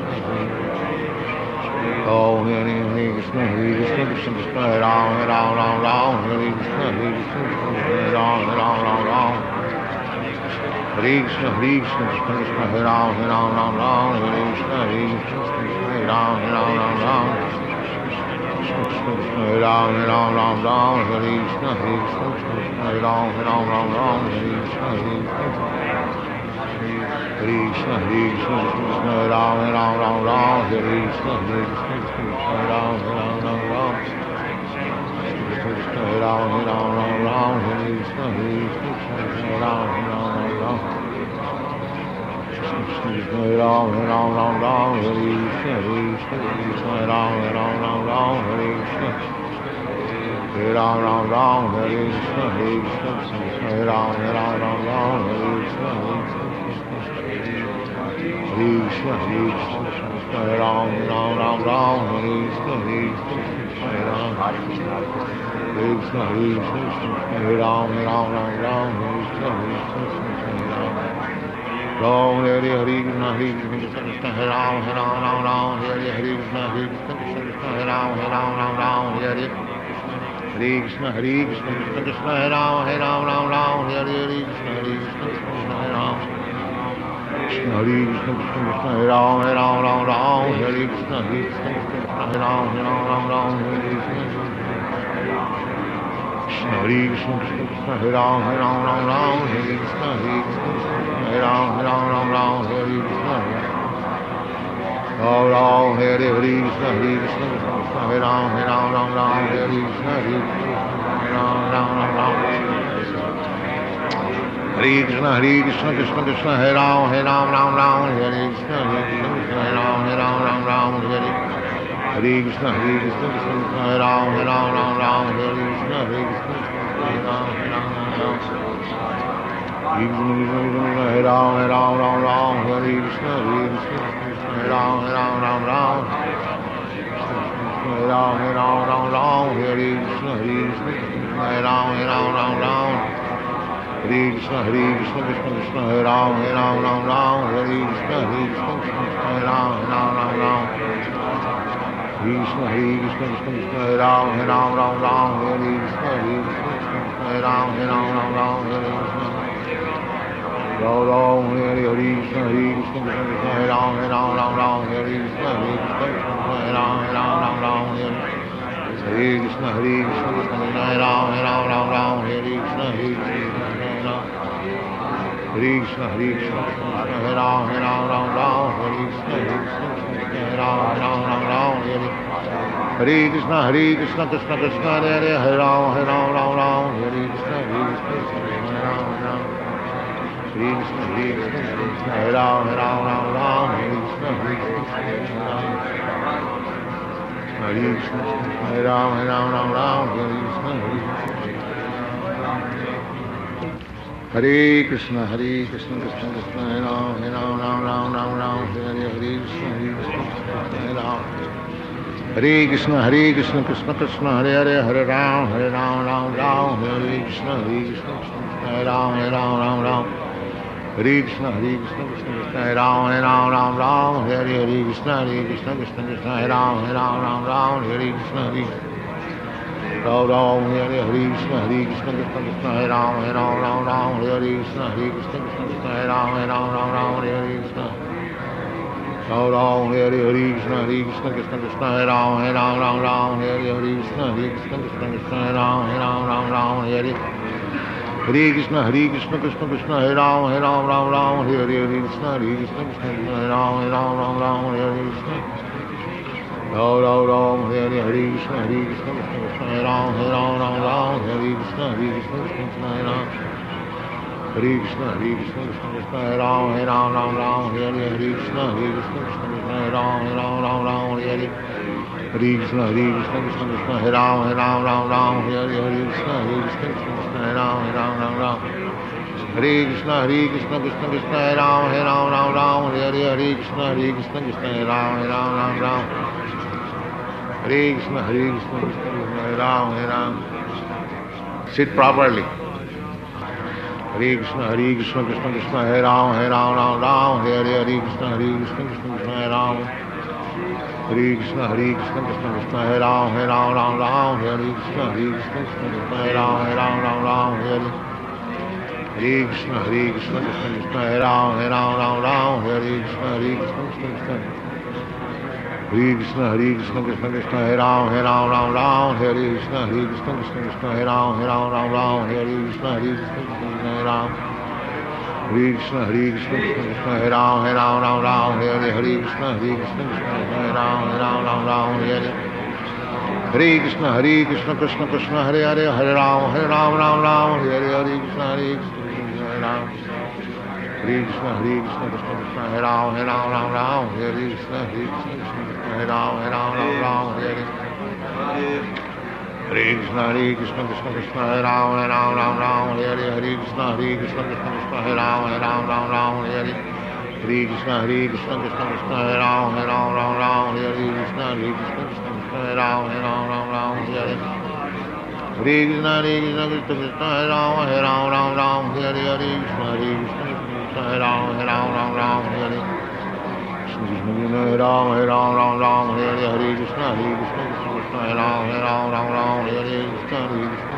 S1: Oh Hare Hare Krishna Hare Krishna Krishna Krishna Hare Ram Hare Ram Ram Ram Hare Krishna Hare Krishna Hare Ram Hare Ram Ram Ram Hare Krishna Hare Krishna Krishna Krishna Hare Ram Hare Ram Ram Ram Hare Krishna Hare Krishna Hare Ram Hare Ram Ram Ram Hare Ram Hare Ram Ram Ram Hare Krishna Hare Krishna Hare Ram Hare Ram Ram Ram Hare Krishna Hare Krishna Hare Krishna Krishna Hare Ram Hare Ram Ram Ram Hare Krishna Hare Krishna Hare Ram Hare Ram Ram Ram Krishna Hare Ram Hare Ram Ram Ram Hare Krishna Hare Krishna Hare Ram Hare Ram Ram Ram Krishna Hare Ram Hare Ram Ram Ram Hare Krishna Hare Krishna Hare Ram Hare Ram Ram Ram Hare Krishna Hare Ram Ram Ram Hare Krishna Hare Krishna Hare Ram Hare Ram Ram Ram Hare Krishna Hare Krishna Hare Krishna Hare Ram Ram Ram Ram Hare Krishna Hare Hare Ram Krishna Hare Krishna Hare Ram Ram Ram Ram Hare Krishna Hare Ram Ram Hare Hare Krishna Hare Krishna Krishna Hare Ram Hare Ram Ram Ram Hare Hare Krishna Hare Krishna Krishna Hare Ram Hare Ram Ram Ram Hare Hare Hare Krishna Hare Krishna Krishna Krishna Hare Ram Hare Ram Ram Ram Hare Hare Krishna Hare Krishna Krishna Hare Ram Krishna Hare Krishna Krishna Krishna Hare Ram Hare Ram Ram Ram Hare Krishna Hare Krishna Krishna Hare Ram Hare Ram Ram Ram Hare Krishna Krishna, Hare Krishna, Krishna Krishna, Hare Ram, Hare Ram, Ram Ram, Hare Krishna, Hare Krishna, Hare Ram, Hare Ram, Ram Ram, Hare Krishna, Ram Ram, Hare Hare Krishna, Hare Krishna, Krishna Krishna, Hare Ram, Hare Ram, Ram Ram, Hare Krishna, Hare Ram, Ram Ram, Ram Hare Krishna, Hare Krishna, Krishna Krishna, Hare Ram, Hare Ram, Ram Ram, Hare Krishna, Hare Krishna, Hare Ram, Hare Ram, Ram Ram, Hare Hare Krishna, Hare Krishna, Krishna Krishna, Hare Ram, Hare Ram, Ram Ram, Hare Krishna, Hare Krishna, Hare Ram, Hare Ram, Ram Ram, Hare Ram, Hare Ram, Ram Ram, Hare Krishna, Hare Krishna, Hare Ram, Hare Ram, Ram Ram, Hare Ram, Hare Ram, Ram Ram, Hare Krishna, Hare Krishna, Hare Ram, Hare Ram, Ram Ram, Hare Krishna, Hare Krishna, Krishna Krishna, Hare Ram, Hare Ram, Ram Ram, Hare Krishna, Hare Krishna, Hare Ram, Hare Ram, Ram Ram, Krishna, Hare Krishna, Krishna Krishna, Hare Ram, Hare Ram, Ram Ram, Hare Krishna, Hare Krishna, Hare Ram, Hare Ram, Ram Ram, Hare Krishna, Ram Ram, Hare Hare Krishna, Hare Krishna, Krishna Krishna, Hare Ram, Hare Ram, Ram Ram, Hare Krishna, Hare Krishna, Hare Ram, Hare Ram, Ram Ram, Hare Hare Krishna, Hare Krishna, Krishna Krishna, Hare Ram, Hare Ram, Ram Ram, Hare Krishna, Hare Krishna, Hare Ram, Hare Krishna, Hare Krishna, Hare Ram, Hare Ram, Ram Ram, Hare Krishna, Hare Krishna, Hare Ram, Hare Ram, Ram Ram, Hare Hare Krishna, Hare Krishna, Krishna Krishna, Hare Hare, Hare Ram, Hare Ram, Ram Ram, Hare Krishna, Hare Krishna, Hare Ram, Hare Ram, Hare Krishna, Hare Krishna, Hare Ram, Hare Ram, Ram Ram, Hare Krishna, Hare Krishna, Hare Krishna, Hare Ram, Hare Ram, Ram Ram, Hare Krishna, Hare Krishna, Hare Krishna, Krishna Krishna, Hare Ram, Hare Ram, Ram Ram, Ram Ram, Hare Hare, Hare Krishna, Hare Krishna, Hare Ram, Hare Krishna, Hare Krishna, Krishna Krishna, Hare Hare, Hare Ram, Hare Ram, Ram Ram, Hare Krishna, Hare Krishna, Hare Ram, Hare Ram, Ram Ram, Hare Krishna, Hare Krishna, Krishna Krishna, Hare Ram, Hare Ram, Ram Ram, Hare Hare, Hare Krishna, Hare Krishna, Krishna Krishna, Hare Ram, Hare Ram, Ram Ram, Hare Krishna, Hare Ram Ram, Hare Hare, Hare Krishna, Hare Krishna, Krishna Krishna, Hare Ram, Hare Ram, Ram Ram, Hare Krishna, Hare Krishna, Krishna Krishna, Hare Ram, Hare Ram, Ram Ram, Hare Krishna, Ram Ram, Hare Hare, Hare Krishna, Hare Krishna, Krishna Krishna, Hare Ram, Hare Ram, Ram Ram, Hare Hare, Hare Krishna, Hare Krishna, Krishna Krishna, Hare Ram, Hare Ram, Ram Ram, Hare Hare, Hare Krishna, Hare Krishna, Krishna Krishna, Hare Ram, Hare Ram, Ram Ram, Hare Hare, Hare Krishna, Hare Krishna, Krishna Krishna, Hare Ram, Hare Ram, Ram Ram, Hare Krishna, Ram Ram, Ram Hare Hare, Hare Krishna, Hare Krishna, Krishna Krishna, Hare Ram, Hare Ram, Ram Ram, Hare Krishna, Hare Krishna, Krishna Krishna, Hare Ram, Hare Krishna, Hare Krishna, Krishna Krishna, Hare Ram, Hare Ram, Ram Ram, Hare Hare, Hare Krishna, Hare Krishna, Krishna Krishna, Hare Ram, Hare Ram, Ram Ram, Hare Hare, Hare Krishna, Hare Krishna, Krishna Krishna, Hare Ram, Hare Ram, Ram Ram, Hare Hare, Hare Krishna, Hare Krishna, Krishna Krishna, Hare Ram, Hare Ram, Ram Ram, Hare Krishna, Hare Krishna, Krishna Krishna, Hare Ram, Hare Ram, Ram Ram, Hare Hare, Hare Krishna, Hare Krishna, Krishna, Hare Ram, Hare Ram, Ram Ram, Hare Krishna, Hare Krishna, Krishna Krishna, Hare Ram, Hare Ram. Sit properly. Hare Krishna, Hare Krishna, Krishna Krishna, Hare Ram, Hare Ram, Ram Ram, Hare Hare, Hare Krishna, Hare Krishna, Krishna Krishna, Hare Ram, Hare Krishna, Hare Krishna, Krishna Krishna, Hare Ram, Hare Ram, Ram Ram, Hare Krishna, Hare Krishna, Krishna Krishna, Hare Ram, Hare Ram, Ram Ram, Hare Hare Krishna, Hare Krishna, Krishna Krishna, Hare Ram, Hare Ram, Ram Ram, Hare Krishna, Hare Krishna, Krishna Krishna, Hare Krishna, Hare Krishna, Krishna Krishna, Hare Ram, Hare Ram, Ram Ram, Hare Krishna, Hare Krishna, Krishna Krishna, Hare Ram, Hare Ram, Ram Ram, Hare Krishna, Hare Krishna, Krishna Krishna, Hare Ram, Hare Krishna, Hare Krishna, Krishna Krishna, Hare Ram, Hare Ram, Ram Ram, Hare Hare, Krishna, Hare Krishna, Krishna Krishna, Hare Ram, Hare Ram, Ram Ram, Hare Hare Krishna, Hare Krishna, Krishna Krishna, Hare Hare, Hare Ram, Hare Ram, Ram Ram, Hare Hare, Krishna, Hare Krishna, Hare Ram, Hare Krishna, Hare Krishna, Krishna Krishna, Hare Ram, Hare Ram, Ram Ram, Hare Krishna, Hare Krishna, Hare Ram, Hare Ram, Ram Ram, Hare Hare Krishna, Hare Krishna, Krishna Krishna, Hare Ram, Hare Ram, Ram Ram, Hare Hare Krishna, Hare Krishna, Krishna Krishna, Hare Ram, Hare Ram, Ram Ram, Hare Hare Krishna, Hare Krishna, Krishna Krishna, Hare Ram, Hare Ram, Ram Ram, Hare Krishna, Hare Krishna, Krishna Krishna, Hare Ram, Hare Ram, Ram Ram, Hare Hare Krishna, Hare Krishna, Krishna Krishna, Hare Ram, Hare Ram, Ram Ram, Hare Hare Krishna, Hare Krishna, Krishna Hare Ram, Hare Ram, Ram Ram, Hare Hare Krishna, Hare Ram, Hare Ram, Ram Ram, Hare Hare, Hare Krishna, Hare Krishna, Krishna Krishna, Hare Ram, Hare Ram, Ram Ram, Hare Hare Krishna, Hare Krishna,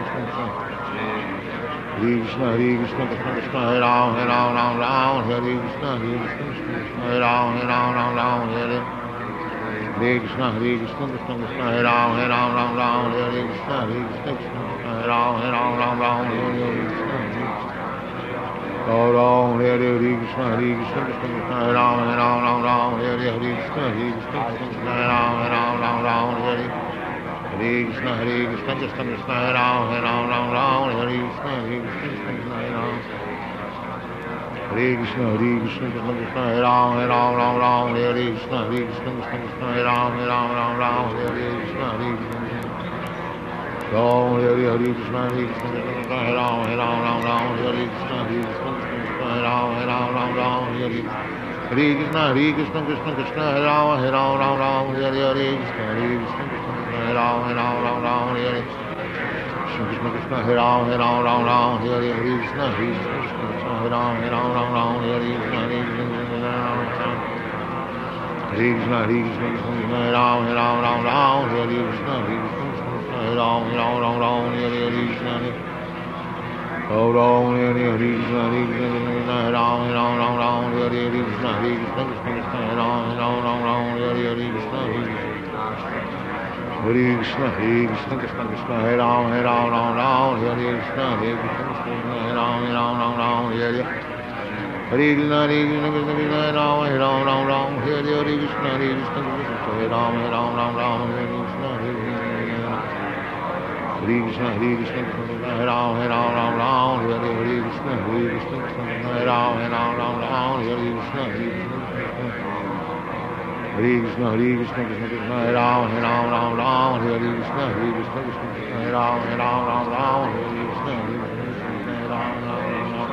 S1: Hare Krishna, Hare Krishna, Krishna Krishna, Hare Ram, Hare Ram, Ram Ram, Hare Krishna, Hare Krishna, Krishna Krishna, Hare Ram, Hare Ram, Ram Ram, Hare Hare Krishna, Hare Krishna, Krishna Krishna, Hare Ram, Hare Ram, Ram Ram, Hare Krishna, Hare Krishna, Krishna Krishna, Hare Ram, Hare Ram, Ram Ram, Hare Krishna, Hare Krishna. Ram Ram, Hare Hare, Hare Krishna, Hare Krishna, Krishna Krishna, Hare Ram, Hare Ram, Ram Ram, Hare Hare, Hare Krishna, Hare Krishna, Krishna Krishna, Hare Ram, Hare Ram, Ram Ram, Hare Hare. Hare Krishna, Hare Krishna, Krishna Krishna, Hare Ram, Hare Ram, Ram Ram, Hare Krishna, Hare Krishna, Krishna Krishna, Hare Ram. Hare Krishna, Hare Krishna, Krishna Krishna, Hare Ram, Hare Ram, Ram Ram, Hare Krishna, Hare Krishna, Krishna Krishna, Hare Ram, Hare Ram, Ram Ram, Hare Krishna, Hare Krishna. Ram, Hare Hare, Hare Krishna, Hare Krishna, Krishna Krishna, Hare Ram, Hare Ram, Ram Ram, Hare Krishna, Hare Krishna, Krishna Krishna, Hare Ram, Hare Ram, Ram Ram, Hare Hare. Hare Krishna, Hare Krishna, Krishna Krishna, Hare Ram, Hare Ram, Ram Ram, Hare Hare. Hare Krishna, Hare Krishna, Krishna Krishna, Hare Ram, Hare Ram, Ram Ram, Hare Hare. Krishna Krishna, Hare Ram, Hare Ram, Ram Ram, Hare Hare. Hare Krishna, Hare Krishna, Krishna Hare Ram, Hare Ram, Ram Ram, Hare Hare. Krishna, Hare Krishna, Krishna Ram Ram. Hare Krishna, Hare Krishna, Krishna Hare Ram, Hare Ram, Ram Ram, Hare Hare. Krishna, Hare Krishna, Hare Ram, Hare Ram, Ram Ram, Hare Hare. Krishna, Hare Ram, Ram, Hare Hare. Hare Krishna, Hare Krishna, Hare Ram, Hare Ram, Ram Ram, Hare Hare. Krishna, Hare Krishna, Krishna Hare Ram, Hare Ram, Ram Ram, Hare Hare. Krishna, Hare Krishna, Hare Krishna, Krishna Krishna, Hare Ram, Hare Ram, Ram Ram, Hare Hare. Krishna, Hare Krishna, Hare Ram, Hare Ram, Ram Ram, Hare Hare. Hare Krishna, Hare Krishna, Krishna Krishna, Hare Ram, Hare Ram, Ram Ram, Hare Hare. Hare Krishna, Hare Krishna, Hare Ram, Hare Ram, Ram Ram, Hare Krishna, Hare Krishna, Hare Krishna, Hare Ram, Hare Ram, Ram Ram, Hare Hare. Hare Krishna, Hare Krishna, Hare Ram, Hare Ram, Ram Ram, Hare Krishna, Hare Krishna. Hare Krishna, Hare Krishna, Krishna Krishna, Hare Ram, Hare Ram, Ram Ram, Hare Krishna, Hare Krishna, Hare Ram, Hare Ram, Ram Ram, Hare Krishna, Hare Krishna, Hare Ram, Ram Ram.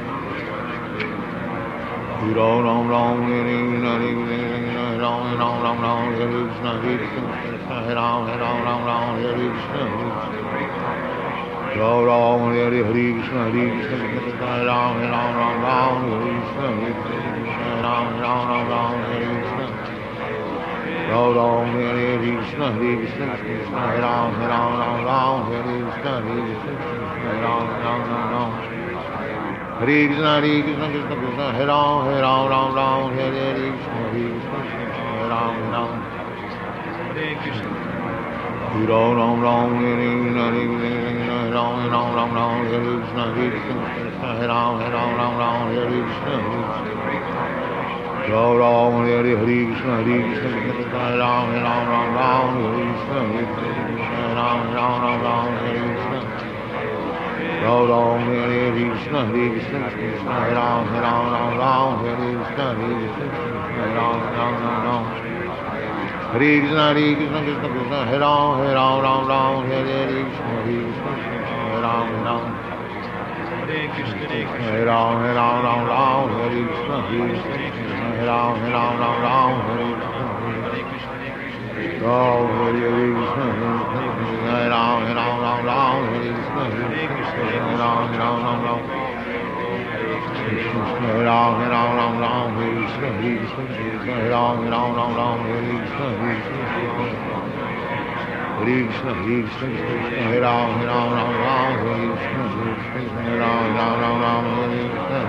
S1: Hare Ram, Ram Ram, Hare Krishna, Hare Krishna, Hare Ram, Hare Ram, Ram Ram, Hare Krishna, Hare Krishna, Hare Ram, Hare Ram, Ram Ram, Hare Krishna, Hare Ram, Ram, Hare Hare. Hare Krishna, Hare Krishna, Krishna Hare Ram, Hare Ram, Ram Ram, Hare Krishna, Hare Ram, Hare Ram, Ram Ram, Hare Krishna. Ram Ram, Hare Hare. Krishna, Hare Krishna, Krishna Hare Ram, Hare Ram, Ram Ram, Hare Krishna, Hare Ram, Ram Ram. Hare Krishna, Hare Krishna, Krishna Krishna, Hare Ram, Hare Ram, Ram Ram, Hare Krishna, Hare Krishna, Hare Ram, Ram. Hare Krishna. Hare Ram, Ram Ram, Hare Krishna, Hare Krishna, Hare Ram, Hare Ram, Ram Ram, Hare Krishna, Hare Krishna, Hare Ram, Hare Ram, Ram Ram, Hare Krishna, Hare Ram, Ram, Hare Hare. Hare Krishna, Hare Krishna, Krishna Hare Ram, Hare Ram, Ram Ram, Hare Krishna, Hare Ram, Hare Ram, Ram Ram, Hare Krishna. Ram Ram, Hare Hare. Krishna, Hare Krishna, Krishna Hare Ram, Hare Ram, Ram Ram, Hare Krishna, Hare Hare Ram, Ram Ram. Hare Krishna, Hare Krishna, Krishna Krishna, Hare Ram, Hare Ram, Ram Ram, Hare Hare. Krishna, Hare Krishna, Hare Ram, Ram. Hare Krishna, Hare Ram, Hare Ram, Ram Ram, Hare Krishna, Hare Krishna, Hare Ram, Hare Ram, Ram Ram, Hare Krishna, Ram, Hare Hare. Krishna, Hare Ram, Hare Ram, Ram Ram, Hare Krishna, Hare Ram, Hare Ram, Ram Ram. Krishna, Hare Ram, Hare Ram, Ram Ram, Hare Krishna, Hare Krishna, Hare Ram, Hare Ram, Ram Ram, Hare Krishna, Hare Krishna. Hare Krishna, Hare Krishna, Hare Ram, Hare Ram, Ram Ram, Hare Krishna, Hare Krishna, Hare Ram, Ram Ram, Ram Hare Krishna,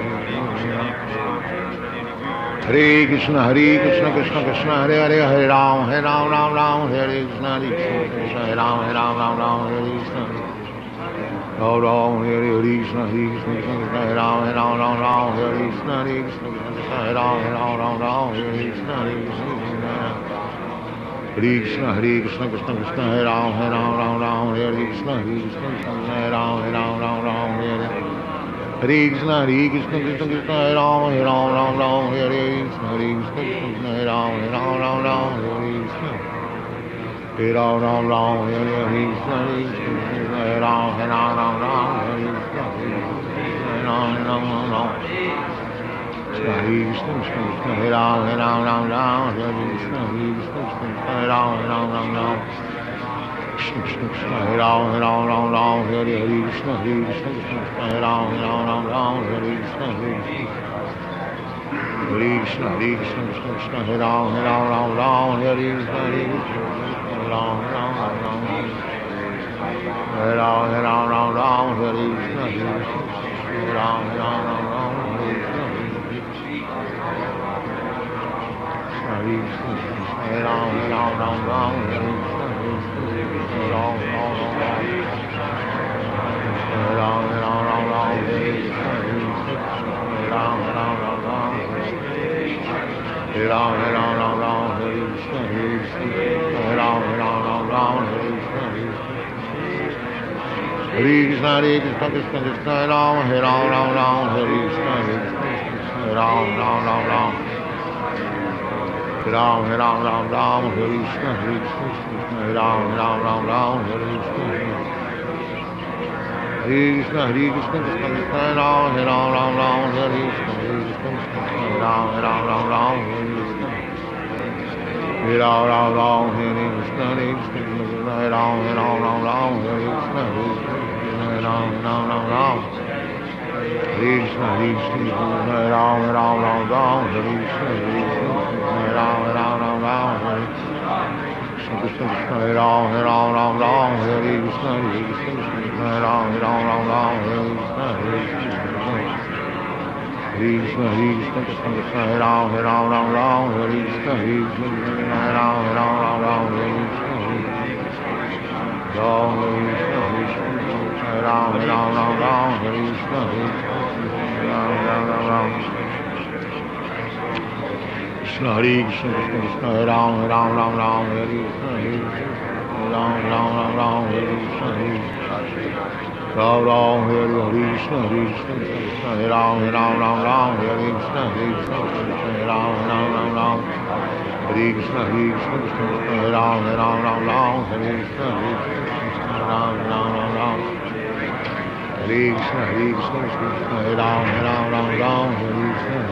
S1: Hare Krishna, Hare Krishna, Krishna Krishna, Hare Hare, Hare Ram, Hare Ram, Ram Ram, Hare Krishna, Hare Krishna, Hare Ram, Hare Ram, Ram Ram, Hare Krishna. Ram Ram, Hare Hare. Krishna, Hare Krishna, Krishna Hare Ram, Hare Ram, Ram Ram, Hare Krishna, Hare Krishna, Hare Ram, Hare Ram, Ram Ram, Hare Krishna, Hare Krishna. Hare Krishna, Hare Krishna, Krishna Krishna, Hare Ram, Hare Ram, Ram Ram, Hare Krishna, Hare Krishna, Hare Ram, Hare Ram, Ram Ram, Hare Hare Krishna, Hare Krishna, Krishna Krishna, Hare Ram, Hare Ram, Ram Ram, Hare Krishna, Hare Krishna, Hare Ram, Hare Ram, Ram Ram, Hare Krishna, Hare Ram, Ram Ram, Hare Krishna, Hare Krishna, Hare Ram, Hare Ram, Ram Ram, Hare Krishna, Hare Ram, Hare Ram, Ram Ram. Hare Krishna, Krishna Krishna, Hare Ram, Hare Ram, Ram Ram, Hare Krishna, Hare Krishna, Hare Ram, Hare Ram, Ram Ram. Krishna, Krishna Krishna, Hare Ram, Hare Ram, Ram Ram, Hare Hare. Krishna, Hare Krishna, Krishna Krishna, Hare Ram, Hare Ram, Ram Ram, Hare Krishna, Hare Krishna. Hare Krishna, Hare Krishna, Krishna Krishna, Hare Ram, Hare Ram, Ram Ram, Hare Krishna, Hare Krishna, Hare Ram, Hare Ram, Ram Ram. Hare Ram, Hare Ram, Ram Ram, Hare Krishna, Hare Krishna, Hare Ram, Hare Ram, Ram Ram, Hare Krishna, Hare Krishna. Hare Krishna, Hare Hare Ram, Hare Ram, Ram Ram, Hare Krishna, Hare Krishna, Hare Ram, Ram Ram, Ram. Hare Ram, Hare Ram, Ram Ram, Hare Krishna, Hare Krishna, Hare Ram, Hare Ram, Ram Ram. Hare Ram, Hare Ram, Ram Ram, Hare Krishna, Hare Krishna, Hare Ram, Hare Ram, Ram Ram, Hare Krishna, Hare Krishna. Hare Krishna, Hare Krishna, Krishna Krishna, Hare Ram, Hare Ram, Ram Ram, Hare Krishna, Hare Krishna, Hare Ram, Ram Ram, Ram. Hare Ram, Hare Ram, Ram Ram, Hare Krishna, Hare Krishna, Hare Ram, Ram Ram, Ram, Hare Krishna. Hare Krishna, Hare Krishna, Krishna Krishna, Hare Ram, Hare Ram, Ram Ram, Hare Krishna, Hare Krishna, Hare Ram, Hare Ram, Ram Ram, Hare Krishna. Hare Ram, Ram Ram, Hare Krishna, Hare Krishna, Hare Ram, Hare Ram, Ram Ram, Hare Krishna, Hare Krishna, Hare Ram, Hare Ram, Ram Ram. Hare Krishna, Hare Krishna, Hare Ram, Hare Ram, Ram Ram, Hare Krishna, Hare Krishna, Hare Ram, Hare Ram, Ram Ram, Hare Krishna, Krishna Krishna, Hare Ram, Hare Ram, Ram Ram, Hare Krishna, Hare Krishna, Hare Ram, Hare Ram, Ram Ram, Hare Krishna, Hare Krishna, Hare Krishna, Hare Krishna, Krishna Krishna, Hare Ram, Hare Ram, Ram Ram, Hare Krishna, Hare Krishna, Hare Ram, Hare Ram, Ram Ram, Hare Krishna, Hare Ram, Hare Ram, Ram Ram, Hare Krishna, Hare Ram, Ram Ram, Ram. Krishna, Hare Krishna, Krishna Krishna, Hare Ram, Hare Ram, Ram Ram, Hare Krishna, Hare Ram, Ram Ram, Ram, Hare Krishna, Hare Ram, Ram, Hare Krishna, Hare Krishna, Krishna, Hare Ram, Hare Ram, Ram Ram, Hare Krishna, Hare Krishna, Hare Ram, Ram Ram, Ram. Hare Krishna, Hare Krishna, Krishna Krishna, Hare Ram, Hare Ram, Ram Ram, Hare Krishna, Hare Krishna, Hare Ram, Ram Ram, Ram. Hare Krishna, Hare Krishna, Krishna Krishna, Hare Ram, Hare Ram, Ram Ram, Hare Krishna, Hare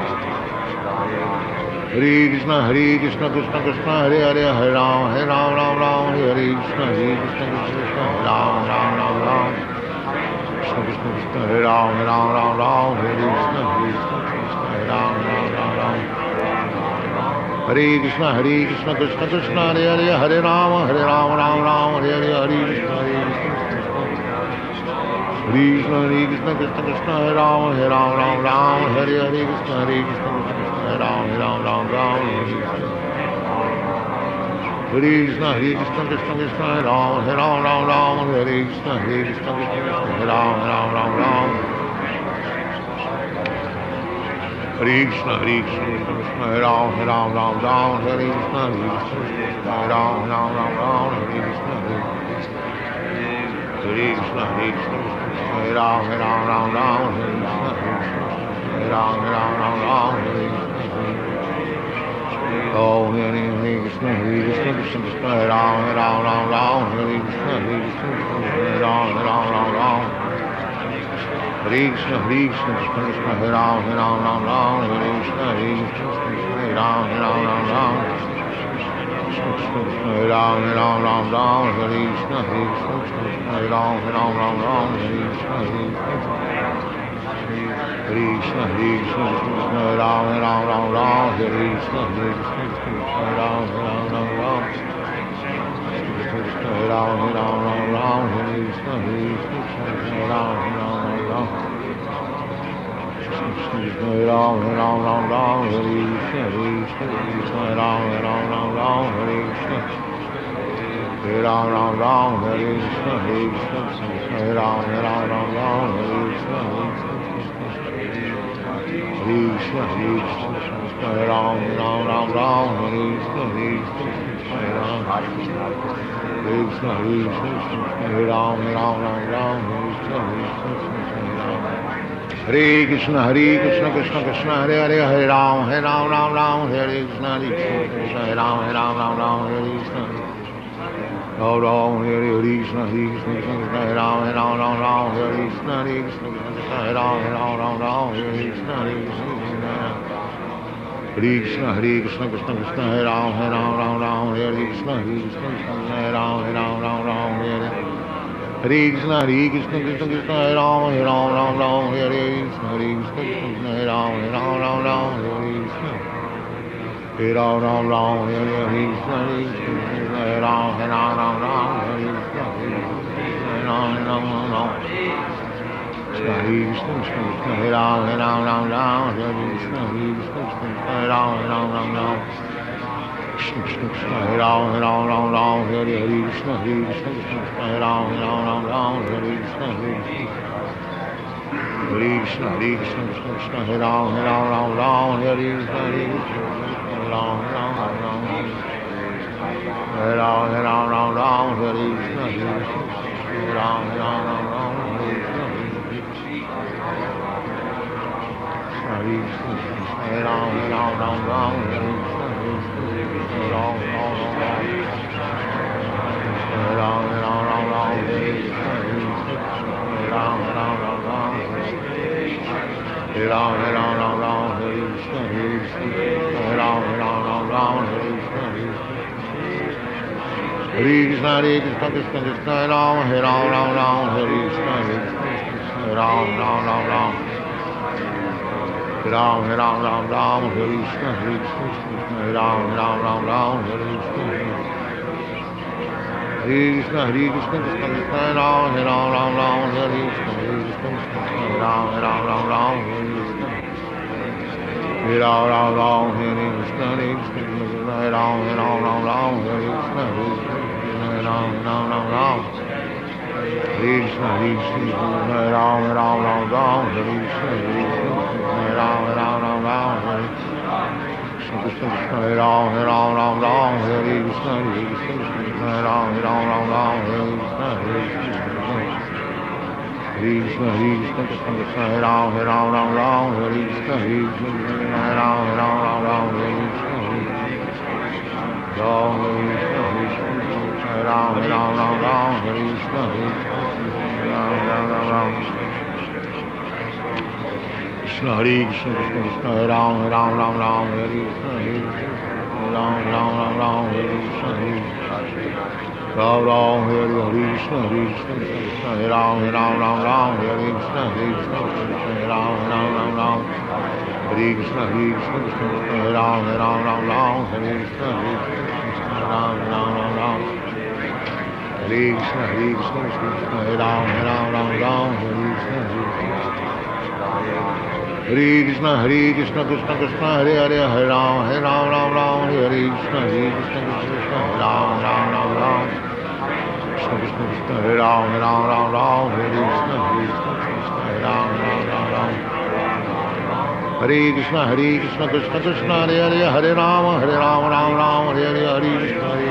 S1: Hare Krishna, Hare Krishna, Krishna Krishna, Hare Hare, Hare Ram, Hare Ram, Ram Ram, Hare Krishna, Hare Krishna, Krishna Krishna, Hare Ram, Ram Ram, Ram. Krishna Krishna, Krishna Hare Ram, Hare Ram, Ram Ram, Hare Krishna, Hare Krishna, Hare Ram, Ram Ram, Ram. Hare Krishna, Hare Krishna, Krishna Krishna, Hare Hare, Hare Ram, Hare Ram, Ram Ram, Hare Hare, Hare Krishna, Hare Krishna, Krishna Hare Krishna, Krishna Krishna, Hare Ram, Hare Ram, Ram Ram, Hare Hare, Krishna Hare Krishna, Hare Ram, Hare Ram, Ram Ram, Hare Krishna. Hare Krishna, Hare Krishna, Krishna Krishna, Hare Ram, Hare Ram, Ram Ram, Hare Krishna, Hare Krishna, Hare Ram, Hare Ram, Ram Ram. Hare Krishna, Hare Krishna, Krishna Krishna, Hare Ram, Hare Ram, Ram Ram, Hare Krishna, Hare Krishna, Hare Ram, Hare Ram, Ram Ram, Hare Krishna, Hare Krishna, Hare Krishna, Hare Ram, Hare Ram, Ram Ram, Hare Krishna, Hare Ram, Hare Ram, Ram Ram, Hare Krishna. Oh, Hare Hare Krishna, Hare Krishna, Krishna Krishna, Hare Ram, Hare Ram, Ram Ram, Hare Krishna, Hare Krishna, Hare Ram, Hare Ram, Ram Ram. Hare Krishna, Hare Krishna, Krishna Krishna, Hare Ram, Hare Ram, Ram Ram, Hare Krishna, Hare Krishna, Hare Ram, Hare Ram, Ram Ram. Krishna Krishna, Hare Ram, Hare Ram, Ram Ram, Hare Krishna, Hare Krishna, Hare Ram, Hare Ram, Ram Ram, Hare Krishna, Hare Krishna, Hare Krishna, Hare Ram, Hare Ram, Ram Ram, Hare Krishna, Hare Krishna, Hare Ram, Hare Ram, Ram Ram. Krishna, Hare Ram, Hare Ram, Ram Ram, Hare Krishna, Hare Krishna, Hare Ram, Hare Ram, Ram Ram. Krishna, Hare Ram, Hare Ram, Ram Ram, Hare Krishna, Hare Krishna, Hare Ram, Hare Ram, Ram Ram, Hare Krishna. Hare Ram, Ram Ram, Hare Krishna, Hare Krishna, Hare Ram, Hare Ram, Ram Ram, Hare Krishna, Hare Krishna, Hare Krishna, Hare Krishna, Hare Ram, Hare Ram, Ram Ram, Hare Krishna, Hare Krishna, Hare Ram, Hare Krishna, Hare Krishna, Hare Ram, Hare Ram, Ram Ram, Hare Krishna, Hare Krishna, Hare Ram. Hare Krishna, Hare Krishna, Krishna Krishna, Hare Hare, Hare Ram, Hare Ram, Ram Ram, Hare Krishna, Hare Krishna, Hare Ram, Hare Ram, Ram Ram, Hare Krishna. Ram Ram, Hare Hare Krishna, Hare Krishna, Krishna Hare Ram, Hare Ram, Ram Ram, Hare Krishna, Hare Krishna, Hare Ram, Hare Ram, Ram Ram, Hare Krishna, Hare Krishna, Hare Krishna, Hare Krishna, Krishna Krishna, Hare Ram, Hare Ram, Ram Ram, Hare Krishna, Hare Krishna, Hare Ram, Hare Ram, Ram Ram, Hare Hare Krishna, Hare Krishna, Krishna Krishna, Hare Ram, Hare Ram, Ram Ram, Hare Krishna, Hare Krishna, Hare Ram, Hare Ram, Ram Ram, Hare Krishna. Hare Ram, Ram Ram, Hare Hare Krishna, Hare Krishna, Hare Ram, Hare Ram, Ram Ram, Hare Krishna, Hare Ram, Hare Ram, Ram Ram. Hare Krishna, Krishna Krishna, Hare Ram, Hare Ram, Ram Ram, Hare Krishna, Hare Krishna, Hare Ram, Hare Ram, Ram Ram. Krishna Krishna Krishna Hare Ram Hare Ram Ram Ram Hare Hare Krishna Hare Krishna Krishna Krishna Hare Ram Hare Ram Ram Ram Hare Krishna Hare Krishna Hare Krishna Hare Krishna Krishna Krishna Hare Ram Hare Ram Ram Ram Hare Krishna Hare Krishna Hare Ram Hare Ram Ram Ram Hare Ram Hare Ram Ram Ram Hare Krishna Hare Krishna Hare Ram Hare Ram Ram Ram Hare Krishna Hare Krishna Hare Ram Hare Ram Ram Ram Hare Krishna Hare Ram Hare Ram Ram Ram Hare Ram Hare Ram Ram Ram Hare Krishna Hare Ram Hare Ram Ram Ram Hare Ram Hare Ram Ram Ram Hare Krishna Hare Ram Hare Ram Ram Ram Hare Krishna Hare Krishna Hare Krishna Krishna Krishna Hare Ram Hare Ram Ram Ram Hare Krishna Hare Ram Ram Ram Ram Ram Hare Ram Ram Ram Hare Krishna Hare Krishna Hare Ram Ram Ram Ram Hare Krishna Hare Krishna Hare Krishna Krishna Krishna Hare Ram Hare Ram Ram Ram Hare Krishna Hare Krishna Hare Ram Hare Ram Ram Ram Hare Krishna Hare Ram Ram Ram Hare Krishna Hare Krishna Hare Ram Hare Ram Ram Ram Hare Krishna Hare Ram Hare Ram Ram Ram Hare Krishna Hare Krishna Hare Ram Hare Ram Ram Ram Hare Krishna Hare Krishna Hare Ram Hare Ram Ram Ram Hare Krishna Krishna Hare Ram Hare Ram Ram Ram Hare Krishna Hare Krishna Hare Ram Hare Ram Ram Ram Hare Krishna Hare Krishna Hare Krishna Krishna Krishna Hare Ram Hare Ram Ram Ram Hare Krishna Hare Krishna Hare Ram Hare Ram Ram Ram Hare Krishna Hare Ram Hare Krishna Hare Ram Hare Ram Ram Ram Hare Krishna Hare Ram Ram Ram Ram Krishna Hare Krishna Krishna Krishna Hare Ram Hare Ram Ram Ram Hare Krishna Hare Ram Ram Ram Ram Hare Krishna Hare Ram Ram Hare Hare Krishna Hare Krishna Krishna Hare Ram Hare Ram Ram Ram Hare Krishna Hare Krishna Hare Ram Ram Ram Ram Hare Krishna Hare Krishna Krishna Krishna Hare Ram Hare Ram Ram Ram Hare Krishna Hare Ram Ram Ram Ram Hare Krishna Hare Krishna Krishna Hare Ram Hare Ram Ram Ram Hare Krishna Hare Krishna Hare Krishna Krishna Krishna Hare Hare Hare Ram Hare Ram Ram Ram Hare Krishna Hare Krishna Krishna Hare Ram Ram Ram Ram Krishna Krishna Krishna Hare Ram Hare Ram Ram Ram Hare Krishna Hare Krishna Hare Ram Ram Ram Ram Hare Krishna Hare Krishna Krishna Krishna Hare Hare Hare Ram Hare Ram Ram Ram Hare Hare Hare Krishna Hare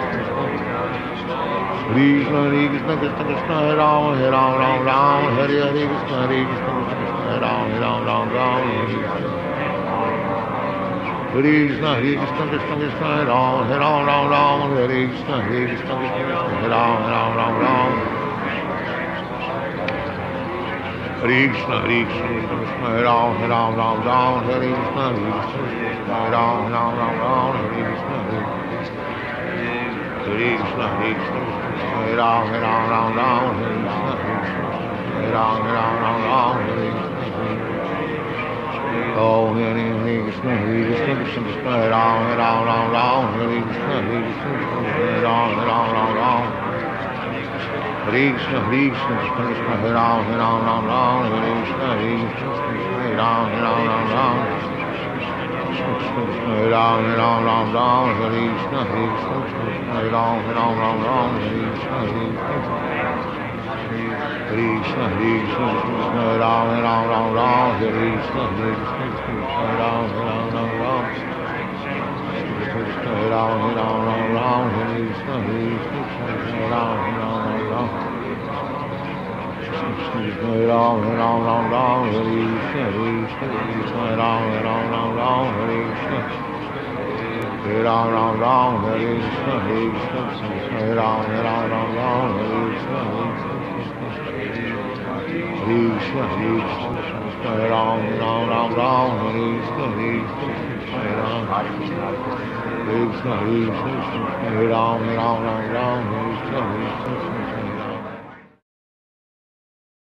S1: Krishna Hare Krishna Krishna Krishna Hare Ram Hare Ram Ram Ram Hare Hare Krishna Hare Krishna Hare Ram Ram Ram Ram Hare Krishna Hare Krishna Krishna Krishna Hare Ram Hare Ram Ram Ram Hare Krishna Hare Krishna Krishna Hare Ram Ram Ram Ram Hare Krishna Hare Krishna Krishna Hare Ram Hare Ram Ram Ram Hare Krishna Hare Krishna Hare Ram Ram Ram Ram Hare Krishna Hare Krishna Hare Krishna Hare Ram Hare Ram Ram Ram Hare Krishna Hare Ram Hare Ram Ram Ram Hare Krishna Oh Hare Hare Krishna Hare Krishna Krishna Krishna Hare Ram Hare Ram Ram Ram Hare Krishna Hare Krishna Hare Ram Hare Ram Ram Ram Hare Krishna Hare Krishna Krishna Krishna Hare Ram Hare Ram Ram Ram Hare Krishna Hare Krishna Hare Ram Hare Ram Ram Ram Hare Ram Hare Ram Ram Ram Hare Krishna Hare Krishna Hare Ram Hare Ram Ram Ram Hare Krishna Hare Krishna Hare Krishna Hare Ram Hare Ram Ram Ram Hare Krishna Hare Krishna Hare Ram Hare Ram Ram Ram Hare Ram Hare Ram Ram Ram Hare Krishna Hare Krishna Hare Ram Hare Ram Ram Ram Hare Ram Hare Ram Ram Ram Hare Krishna Hare Krishna Hare Ram Hare Ram Ram Ram Hare Krishna Hare Ram Ram Ram Hare Krishna Hare Krishna Hare Ram Hare Ram Ram Ram Hare Krishna Hare Krishna Hare Krishna Hare Ram Hare Ram Ram Ram Hare Krishna Hare Hare Ram Hare Krishna Hare Krishna Hare Ram Hare Ram Ram Ram Hare Krishna Hare